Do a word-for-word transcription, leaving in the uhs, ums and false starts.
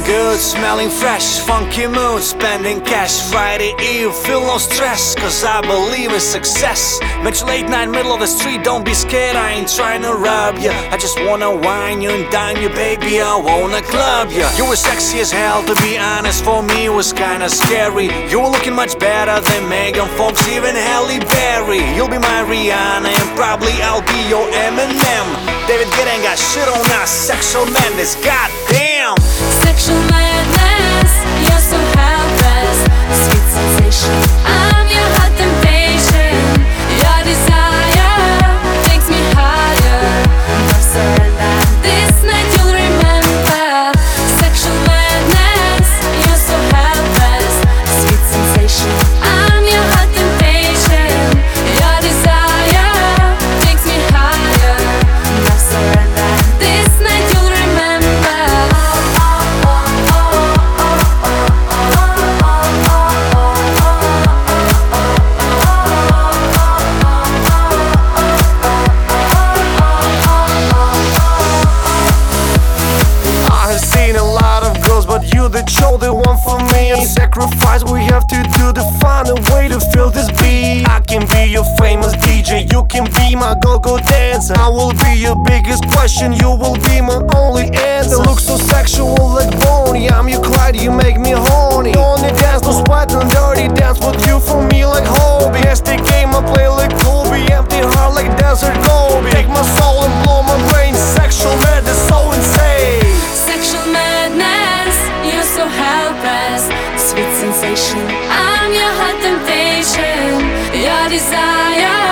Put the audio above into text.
good, smelling fresh, funky mood, spending cash. Friday Eve, feel no stress, cause I believe in success. Met you late night, middle of the street, don't be scared, I ain't trying to rob ya. I just wanna wine you and dine you, baby, I wanna club ya. You were sexy as hell, to be honest, for me it was kinda scary. You were looking much better than Megan Fox, even Halle Berry. You'll be my Rihanna and probably I'll be your Eminem. David Guetta ain't got shit on us, sexual madness, goddamn. Sexual madness, you're so helpless. Sweet sensation, I'm your hot temptation. Your desire takes me higher. No surrender, this night you'll remember. Sexual madness, you're so helpless. Sweet sensation, I'm your hot temptation. Your desire takes me higher. No surrender, this night you'll remember. But you the chosen one for me. A sacrifice we have to do to find a way to feel this beat. I can be your famous D J, you can be my go-go dancer. I will be your biggest question, you will be my only answer. Look so sexual like Bonnie, I'm your Clyde, you make me horny. On the dance, no sweat and dirty dance with you for me like hobby. Yes, the game I play like Kobe, empty heart like Desert Gobi. Take my soul and blow my brain, sexual madness so insane. Sexual madness, you're so helpless. Sweet sensation, I'm your hot temptation. Your desire